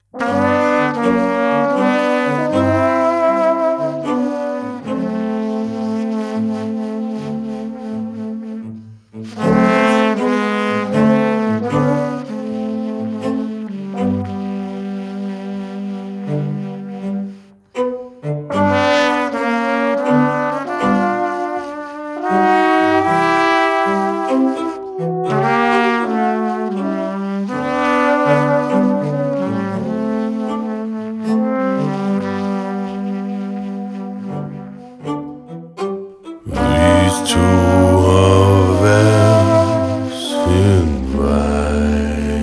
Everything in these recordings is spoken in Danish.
Vi to har hver sin vej.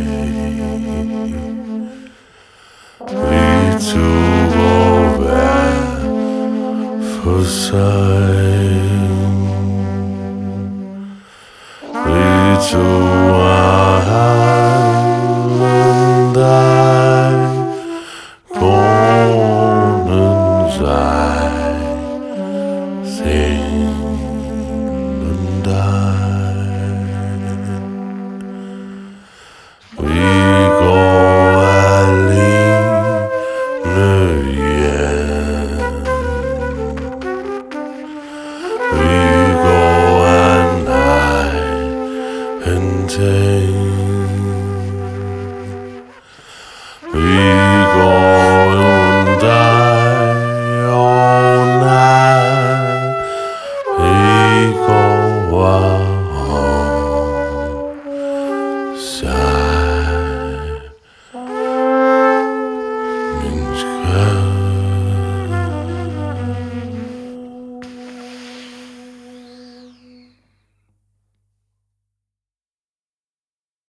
Vi to går hver for sig. Vi to har men dig gårdens ej. Senden dig. Vi går alene hjem. Vi går af nej ingenting. Vi går uden dig og nej. Vi går sammen.